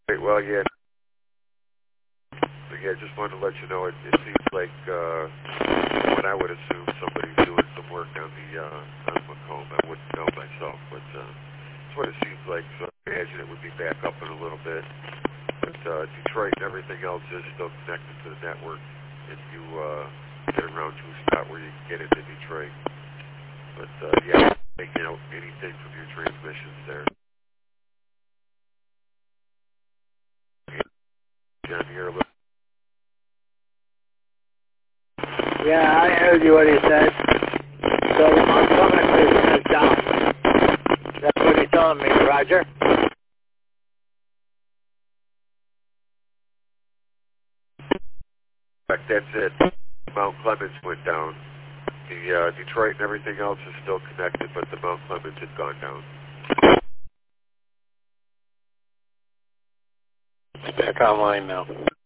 Great. Well, yeah. Yeah, just wanted to let you know it seems like what I would assume somebody's doing some work on the Macomb. I wouldn't know myself, but that's what it seems like. So I imagine it would be back up in a little bit. But Detroit and everything else is still connected to the network if you get around to a spot where you can get into Detroit. But yeah, making out anything from your transmissions there. John, you're a little. Yeah, I heard you what he said. So the Montgomery is down. That's what he's telling me, Roger. That's it. Mount Clemens went down. The Detroit and everything else is still connected, but the Mount Clemens had gone down. It's back online now.